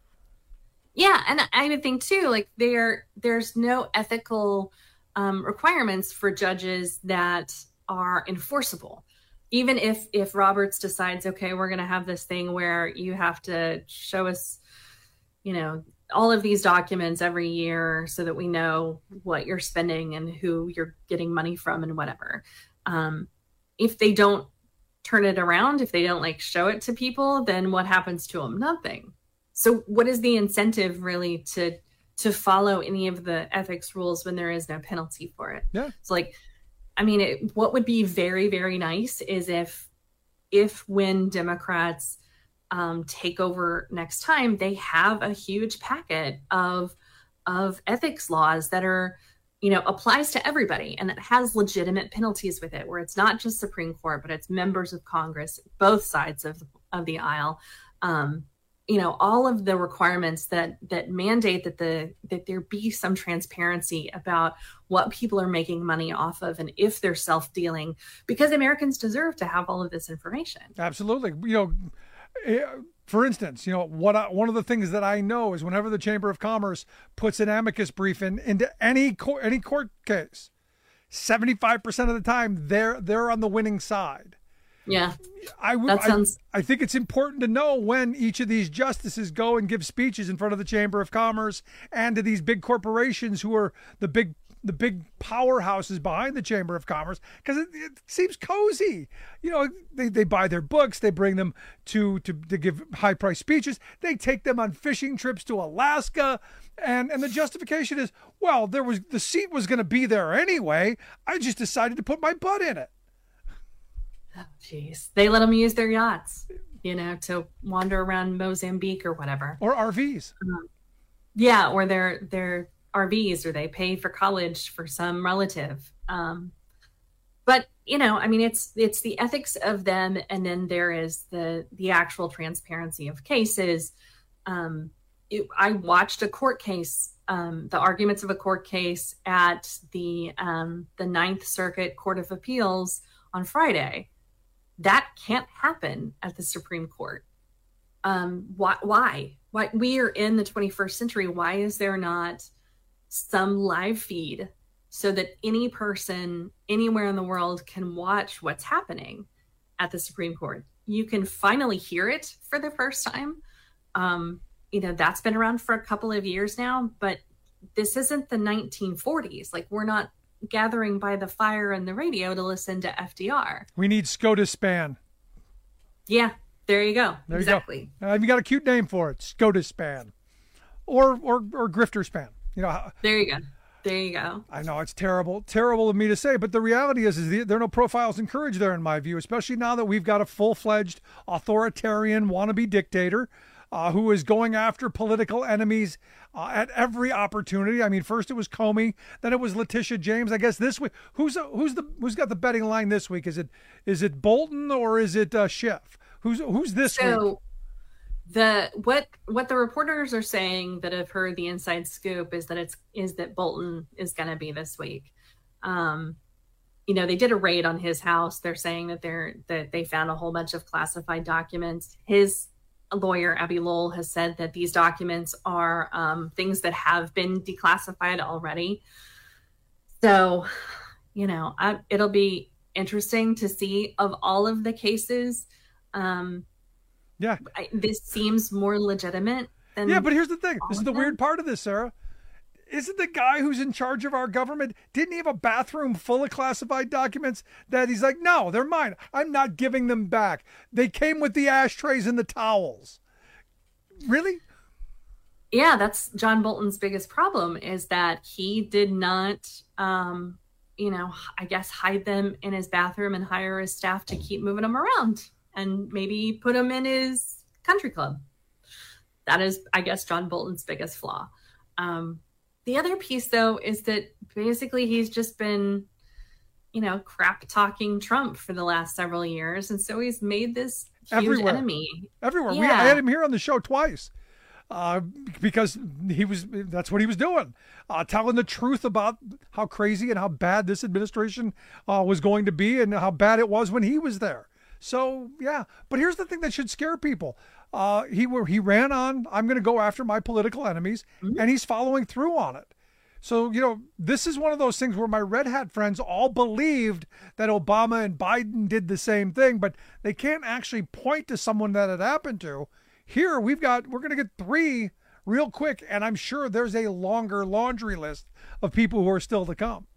Yeah, and I would think too, like there, there's no ethical um, requirements for judges that are enforceable. Even if if Roberts decides, okay, we're going to have this thing where you have to show us, you know, all of these documents every year so that we know what you're spending and who you're getting money from and whatever. Um, if they don't turn it around, if they don't like show it to people, then what happens to them? Nothing. So what is the incentive really to to follow any of the ethics rules when there is no penalty for it? Yeah. It's like, I mean, it, what would be very, very nice is if if when Democrats um, take over next time, they have a huge packet of of ethics laws that are, you know, applies to everybody and that has legitimate penalties with it, where it's not just Supreme Court, but it's members of Congress, both sides of, of the aisle. Um, you know, all of the requirements that that mandate that the that there be some transparency about what people are making money off of and if they're self-dealing, because Americans deserve to have all of this information. Absolutely. You know, for instance, you know, what I, one of the things that I know is whenever the Chamber of Commerce puts an amicus brief in into any court, any court case, seventy-five percent of the time they're they're on the winning side. Yeah, I would. Sounds... I, I think it's important to know when each of these justices go and give speeches in front of the Chamber of Commerce and to these big corporations who are the big the big powerhouses behind the Chamber of Commerce, because it, it seems cozy. You know, they, they buy their books, they bring them to, to to give high price speeches, they take them on fishing trips to Alaska, and and the justification is, well, there was the seat was going to be there anyway. I just decided to put my butt in it. Oh, jeez. They let them use their yachts, you know, to wander around Mozambique or whatever. Or R Vs. Um, yeah, or their their R Vs, or they pay for college for some relative. Um, but you know, I mean, it's it's the ethics of them, and then there is the the actual transparency of cases. Um, it, I watched a court case, um, the arguments of a court case at the um, the Ninth Circuit Court of Appeals on Friday. That can't happen at the Supreme Court. Um, why? Why? Why? We are in the twenty-first century. Why is there not some live feed so that any person anywhere in the world can watch what's happening at the Supreme Court? You can finally hear it for the first time. Um, you know, that's been around for a couple of years now, but this isn't the nineteen forties. Like, we're not gathering by the fire and the radio to listen to F D R. We need SCOTUS-PAN. Yeah, there you go. There exactly. You go. Uh, you got a cute name for it, SCOTUS-PAN, or or or Grifter-SPAN. You know. There you go. There you go. I know it's terrible, terrible of me to say, but the reality is, is the, there are no profiles in courage there, in my view, especially now that we've got a full-fledged authoritarian wannabe dictator uh, who is going after political enemies uh, at every opportunity. I mean, first it was Comey, then it was Letitia James. I guess this week, who's who's the who's got the betting line this week? Is it is it Bolton or is it uh, Schiff? Who's who's this so, week? The what what the reporters are saying that have heard the inside scoop is that it's is that Bolton is going to be this week. Um, you know, they did a raid on his house. They're saying that they're that they found a whole bunch of classified documents. His lawyer Abby Lowell has said that these documents are um, things that have been declassified already. So, you know, I, it'll be interesting to see of all of the cases. Um, Yeah, I, this seems more legitimate than. Yeah, but here's the thing. This is the weird part of this, Sarah. Isn't the guy who's in charge of our government, didn't he have a bathroom full of classified documents that he's like, no, they're mine. I'm not giving them back. They came with the ashtrays and the towels. Really? Yeah, that's John Bolton's biggest problem, is that he did not, um, you know, I guess hide them in his bathroom and hire his staff to keep moving them around. And maybe put him in his country club. That is, I guess, John Bolton's biggest flaw. Um, the other piece, though, is that basically he's just been, you know, crap talking Trump for the last several years. And so he's made this huge Everywhere. enemy. Everywhere. Yeah. We, I had him here on the show twice uh, because he was, that's what he was doing. Uh, telling the truth about how crazy and how bad this administration uh, was going to be and how bad it was when he was there. So, yeah, but here's the thing that should scare people. Uh, he were he ran on, I'm going to go after my political enemies, mm-hmm. and he's following through on it. So, you know, this is one of those things where my red hat friends all believed that Obama and Biden did the same thing, but they can't actually point to someone that it happened to. Here, we've got, we're going to get three real quick, and I'm sure there's a longer laundry list of people who are still to come.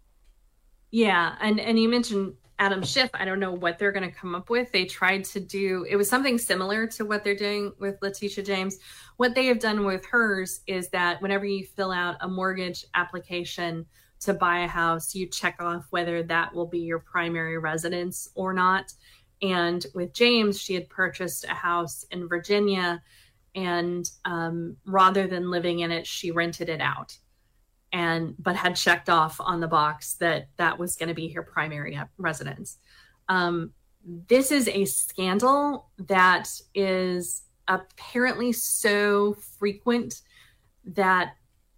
Yeah, and, and you mentioned Adam Schiff. I don't know what they're going to come up with. They tried to do, it was something similar to what they're doing with Letitia James. What they have done with hers is that whenever you fill out a mortgage application to buy a house, you check off whether that will be your primary residence or not. And with James, she had purchased a house in Virginia, and um, rather than living in it, she rented it out. And but had checked off on the box that that was going to be her primary residence. Um, this is a scandal that is apparently so frequent that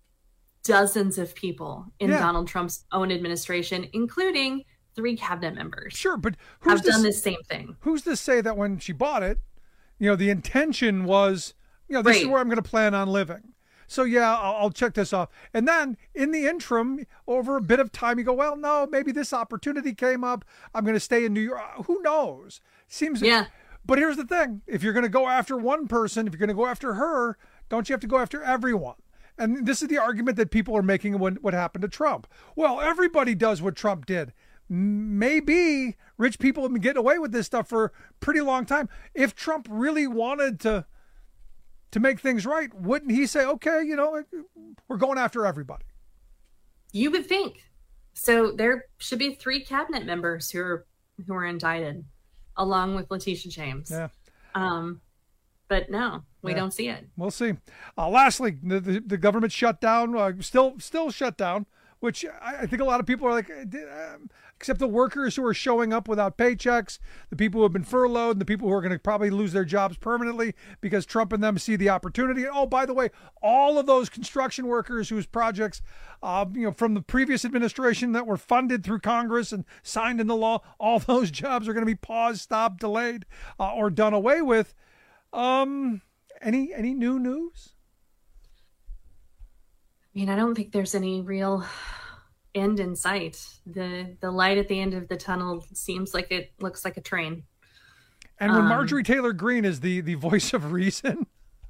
dozens of people in yeah. Donald Trump's own administration, including three cabinet members, sure, but who's have this, done the same thing. Who's to say that when she bought it, you know, the intention was, you know, this right. is where I'm going to plan on living. So, yeah, I'll, I'll check this off. And then in the interim, over a bit of time, you go, well, no, maybe this opportunity came up. I'm going to stay in New York. Who knows? Seems. Yeah. But here's the thing. If you're going to go after one person, if you're going to go after her, don't you have to go after everyone? And this is the argument that people are making when what happened to Trump. Well, everybody does what Trump did. Maybe rich people have been getting away with this stuff for a pretty long time. If Trump really wanted to to make things right, wouldn't he say, okay, you know, we're going after everybody? You would think. So there should be three cabinet members who are who are indicted. along with Letitia James. Yeah. Um, but no, we Yeah. don't see it. We'll see. Uh, lastly, the, the, the government shutdown, uh, still still shut down, which I, I think a lot of people are like, uh, except the workers who are showing up without paychecks, the people who have been furloughed, and the people who are going to probably lose their jobs permanently because Trump and them see the opportunity. Oh, by the way, all of those construction workers whose projects, uh, you know, from the previous administration that were funded through Congress and signed into law, all those jobs are going to be paused, stopped, delayed, uh, or done away with. Um, any any new news? I mean, I don't think there's any real end in sight. The the light at the end of the tunnel seems like it looks like a train. And when Um, Marjorie Taylor Greene is the, the voice of reason.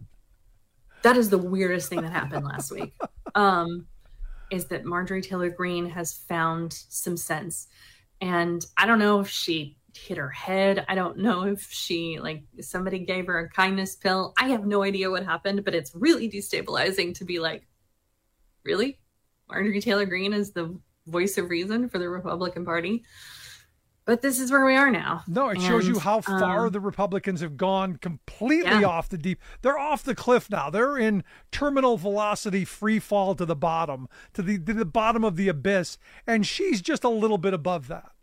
That is the weirdest thing that happened last week. Um, is that Marjorie Taylor Greene has found some sense. And I don't know if she hit her head. I don't know if she, like, somebody gave her a kindness pill. I have no idea what happened, but it's really destabilizing to be like, really? Marjorie Taylor Greene is the voice of reason for the Republican Party? But this is where we are now. No, it And, shows you how far um, the Republicans have gone completely Yeah. off the deep. They're off the cliff now. They're in terminal velocity free fall to the bottom, to the to the bottom of the abyss, and she's just a little bit above that.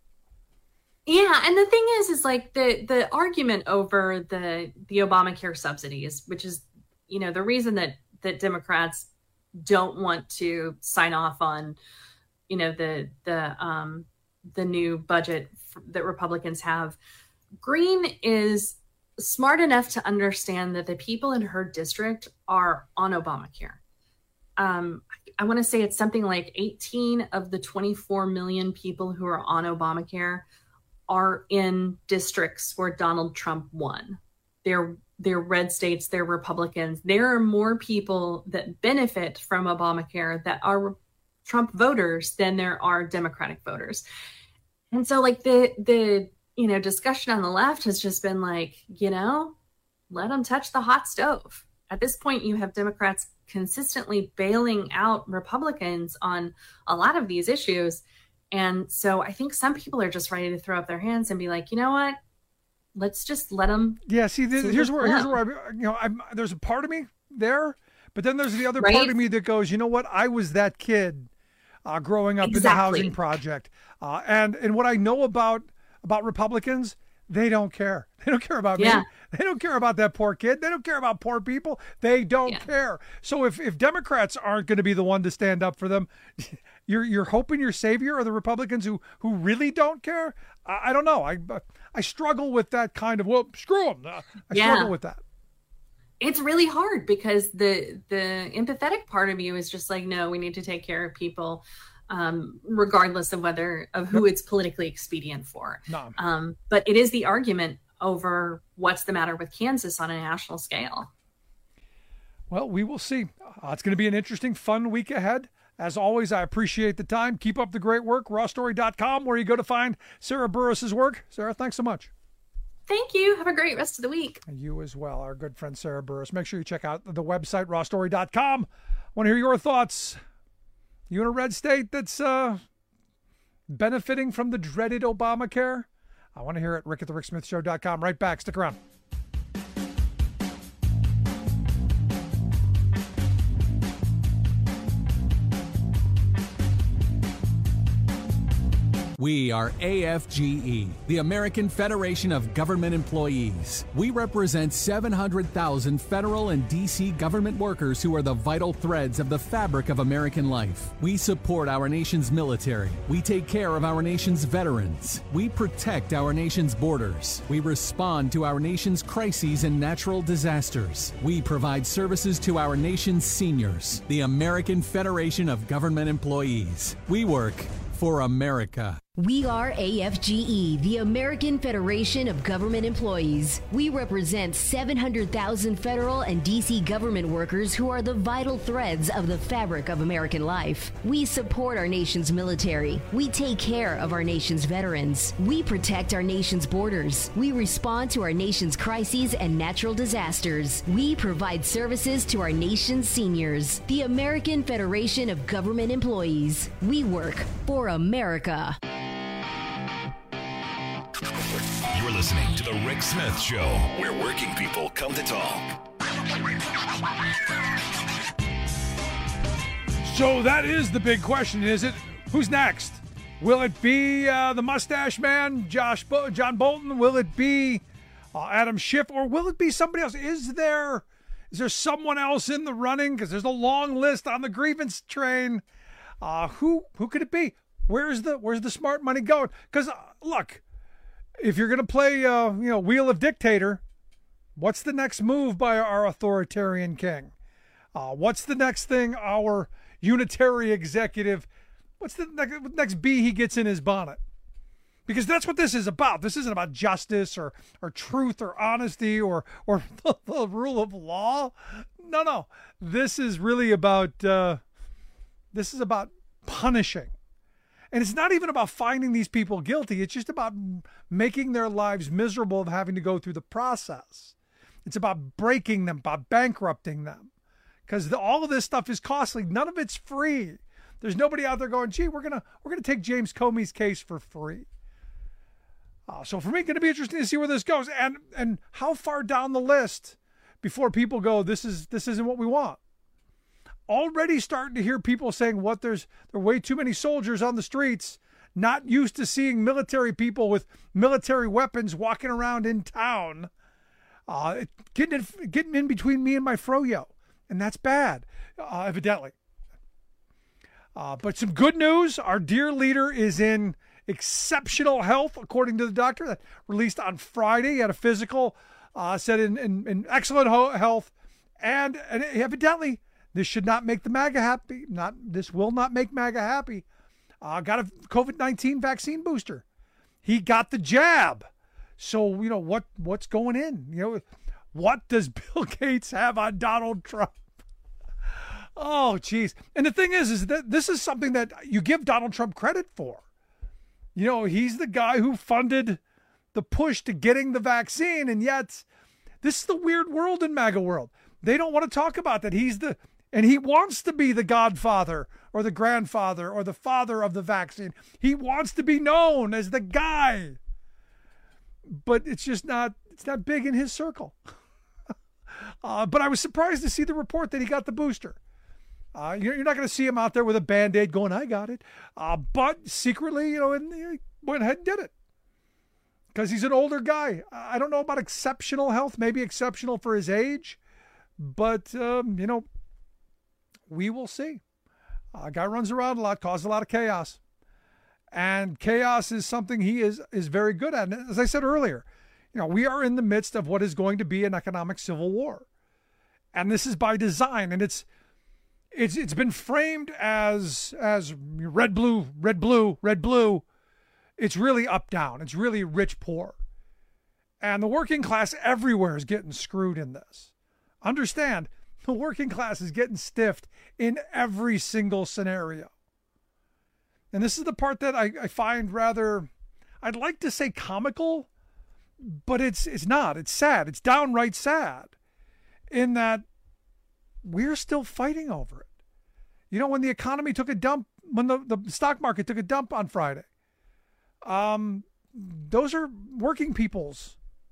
Yeah, and the thing is, is like the the argument over the the Obamacare subsidies, which is, you know, the reason that that Democrats don't want to sign off on, you know, the the um the new budget f- that Republicans have. Greene is smart enough to understand that the people in her district are on Obamacare. Um, I want to say it's something like eighteen of the twenty-four million people who are on Obamacare are in districts where Donald Trump won. They're they're red states, they're Republicans. There are more people that benefit from Obamacare that are Trump voters than there are Democratic voters. And so like the the you know discussion on the left has just been like, you know, let them touch the hot stove. At this point, you have Democrats consistently bailing out Republicans on a lot of these issues. And so I think some people are just ready to throw up their hands and be like, you know what? Let's just let them. Yeah, see, this, see here's what's where here's up. where I, you know, I'm, there's a part of me there, but then there's the other Right? part of me that goes, you know what? I was that kid uh, growing up in the Exactly. housing project, uh, and and what I know about about Republicans, they don't care. They don't care about Yeah. me. They don't care about that poor kid. They don't care about poor people. They don't Yeah. care. So if, if Democrats aren't going to be the one to stand up for them, you're you're hoping your savior are the Republicans who who really don't care. I, I don't know. I I struggle with that kind of, well, screw them. I Yeah. struggle with that. It's really hard because the the empathetic part of you is just like, no, we need to take care of people, um, regardless of whether of who it's politically expedient for. No. Um, but it is the argument over what's the matter with Kansas on a national scale. Well, we will see. Uh, it's going to be an interesting, fun week ahead. As always, I appreciate the time. Keep up the great work. raw story dot com, where you go to find Sarah Burris's work. Sarah, thanks so much. Thank you. Have a great rest of the week. And you as well, our good friend Sarah Burris. Make sure you check out the website, raw story dot com. Want to hear your thoughts? You in a red state that's uh, benefiting from the dreaded Obamacare? I want to hear it. Rick at the rick smith show dot com. Right back. Stick around. We are A F G E, the American Federation of Government Employees. We represent seven hundred thousand federal and D C government workers who are the vital threads of the fabric of American life. We support our nation's military. We take care of our nation's veterans. We protect our nation's borders. We respond to our nation's crises and natural disasters. We provide services to our nation's seniors. The American Federation of Government Employees. We work for America. We are A F G E, the American Federation of Government Employees. We represent seven hundred thousand federal and D C government workers who are the vital threads of the fabric of American life. We support our nation's military. We take care of our nation's veterans. We protect our nation's borders. We respond to our nation's crises and natural disasters. We provide services to our nation's seniors. The American Federation of Government Employees. We work for America. You're listening to The Rick Smith Show, where working people come to talk. So that is the big question, is it? Who's next? Will it be uh, the mustache man, Josh Bo- John Bolton? Will it be uh, Adam Schiff? Or will it be somebody else? Is there is there someone else in the running? Because there's a long list on the grievance train. Uh, who who could it be? Where's the where's the smart money going? Because uh, look, if you're going to play uh, you know Wheel of Dictator, what's the next move by our authoritarian king? Uh, what's the next thing our unitary executive? What's the next, next bee he gets in his bonnet? Because that's what this is about. This isn't about justice or, or truth or honesty or or the, the rule of law. No, no. This is really about uh, this is about punishing. And it's not even about finding these people guilty. It's just about making their lives miserable of having to go through the process. It's about breaking them, about bankrupting them. Because the, all of this stuff is costly. None of it's free. There's nobody out there going, gee, we're gonna we're gonna take James Comey's case for free. Uh, so for me, it's going to be interesting to see where this goes, and and how far down the list before people go, this is this isn't what we want. Already starting to hear people saying, what there's there are way too many soldiers on the streets, not used to seeing military people with military weapons walking around in town, uh, getting in, getting in between me and my froyo, and that's bad, uh, evidently. Uh, but some good news, our dear leader is in exceptional health, according to the doctor, that released on Friday. He had a physical, uh, said in, in, in excellent ho- health, and, and evidently this should not make the MAGA happy. Not This will not make MAGA happy. Uh, got a COVID nineteen vaccine booster. He got the jab. So, you know, what what's going in? You know, what does Bill Gates have on Donald Trump? Oh, geez. And the thing is, is that this is something that you give Donald Trump credit for. You know, he's the guy who funded the push to getting the vaccine. And yet, this is the weird world in MAGA world. They don't want to talk about that. He's the, and he wants to be the godfather or the grandfather or the father of the vaccine. He wants to be known as the guy. But it's just not, it's not big in his circle. uh, but I was surprised to see the report that he got the booster. Uh, you're, you're not going to see him out there with a Band-Aid going, I got it. Uh, but secretly, you know, and he went ahead and did it. Because he's an older guy. I don't know about exceptional health, maybe exceptional for his age. But, um, you know, we will see. A uh, guy runs around a lot, causes a lot of chaos. And chaos is something he is, is very good at. And as I said earlier, you know, we are in the midst of what is going to be an economic civil war. And this is by design. And it's it's it's been framed as as red, blue, red, blue, red, blue. It's really up, down. It's really rich, poor. And the working class everywhere is getting screwed in this. Understand, the working class is getting stiffed in every single scenario. And this is the part that I, I find rather, I'd like to say comical, but it's it's not. It's sad. It's downright sad in that we're still fighting over it. You know, when the economy took a dump, when the, the stock market took a dump on Friday, um, those are working people's.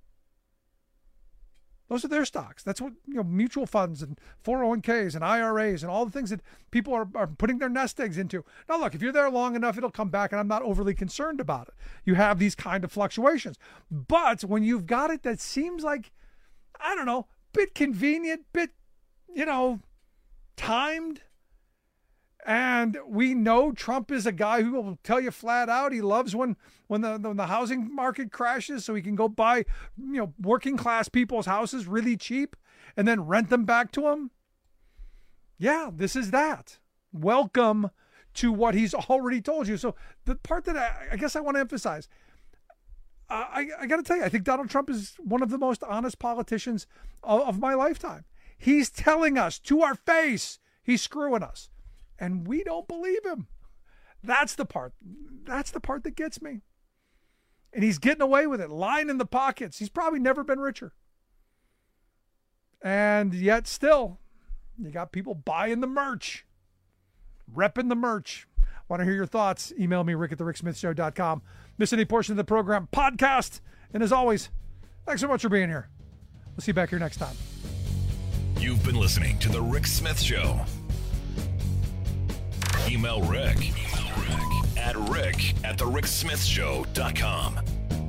Those are their stocks. That's what, you know, mutual funds and four oh one k's and I R As and all the things that people are, are putting their nest eggs into. Now, look, if you're there long enough, it'll come back, and I'm not overly concerned about it. You have these kind of fluctuations. But when you've got it that seems like, I don't know, bit convenient, bit, you know, timed, and we know Trump is a guy who will tell you flat out he loves when when the when the housing market crashes, so he can go buy, you know, working class people's houses really cheap and then rent them back to them. Yeah, this is that. Welcome to what he's already told you. So the part that I, I guess I want to emphasize, uh, I, I got to tell you, I think Donald Trump is one of the most honest politicians of, of my lifetime. He's telling us to our face he's screwing us. And we don't believe him. That's the part. That's the part that gets me. And he's getting away with it, lying in the pockets. He's probably never been richer. And yet still, you got people buying the merch, repping the merch. Want to hear your thoughts? Email me, rick at the rick smith show dot com. Miss any portion of the program, podcast. And as always, thanks so much for being here. We'll see you back here next time. You've been listening to The Rick Smith Show. Email Rick, Email Rick at rick at the rick smith show dot com.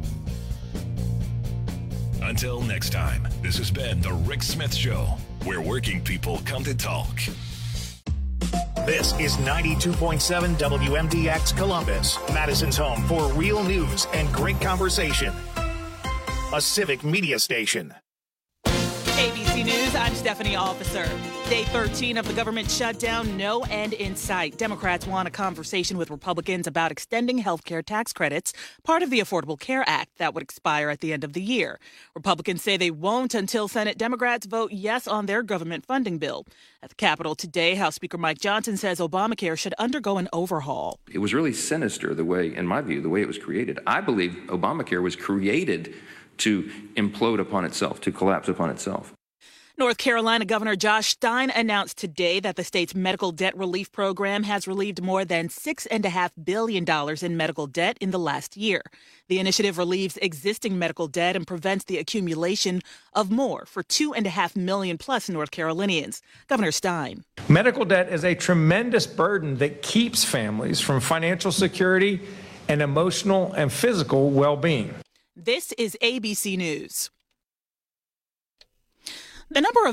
Until next time, this has been The Rick Smith Show, where working people come to talk. This is ninety-two point seven W M D X Columbus, Madison's home for real news and great conversation. A civic media station. A B C News, I'm Stephanie Officer. Day thirteen of the government shutdown, no end in sight. Democrats want a conversation with Republicans about extending health care tax credits, part of the Affordable Care Act that would expire at the end of the year. Republicans say they won't until Senate Democrats vote yes on their government funding bill. At the Capitol today, House Speaker Mike Johnson says Obamacare should undergo an overhaul. It was really sinister the way, in my view, the way it was created. I believe Obamacare was created to implode upon itself, to collapse upon itself. North Carolina Governor Josh Stein announced today that the state's medical debt relief program has relieved more than six point five billion dollars in medical debt in the last year. The initiative relieves existing medical debt and prevents the accumulation of more for two point five million plus North Carolinians. Governor Stein. Medical debt is a tremendous burden that keeps families from financial security and emotional and physical well-being. This is A B C News. The number of